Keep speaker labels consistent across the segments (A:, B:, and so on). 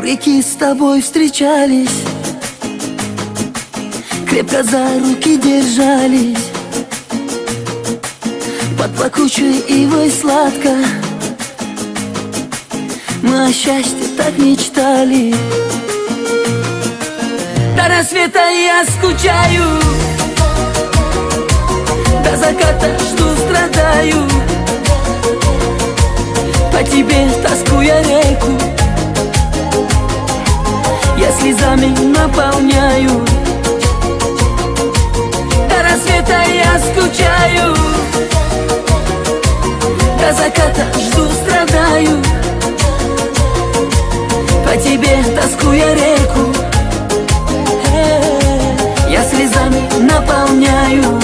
A: реки с тобой встречались, крепко за руки держались, под плакучей ивой сладко мы о счастье так мечтали. До рассвета я скучаю, до заката жду, страдаю, по тебе тоскуя реку я слезами наполняю. До рассвета я скучаю, до заката жду, страдаю, по тебе тоскуя реку я слезами наполняю.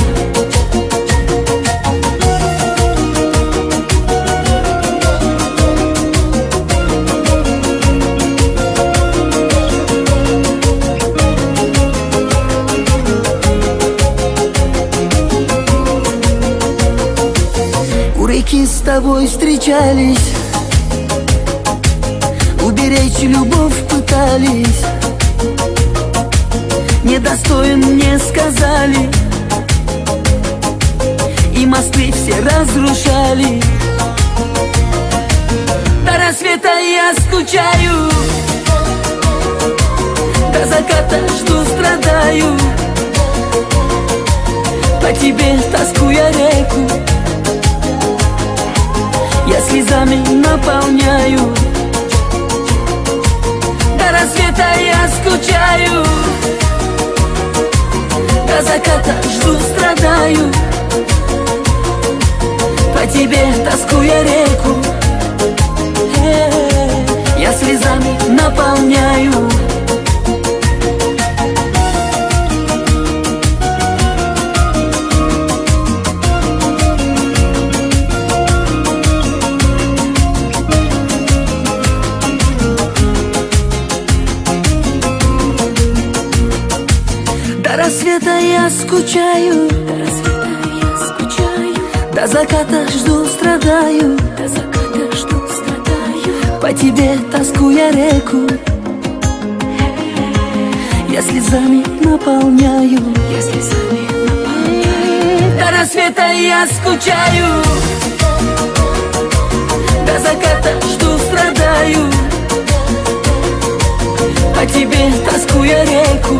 A: У реки с тобой встречались, уберечь любовь пытались, недостоин мне сказали, и мосты все разрушали. До рассвета я скучаю, до заката жду, страдаю, по тебе тоскуя реку я слезами наполняю. До рассвета я скучаю, до заката жду, страдаю, по тебе тоскуя реку я слезами наполняю. До рассвета я скучаю, до заката жду, страдаю, по тебе тоскуя реку я слезами наполняю. До рассвета я скучаю, до заката жду, страдаю, по тебе тоскуя реку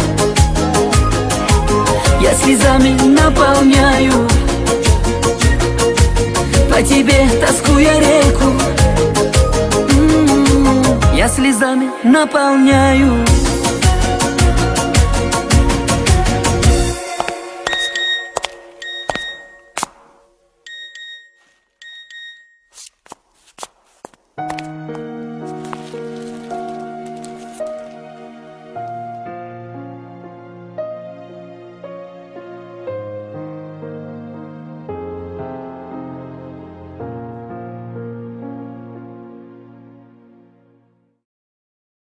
A: я слезами наполняю. По тебе тоскуя реку я слезами наполняю.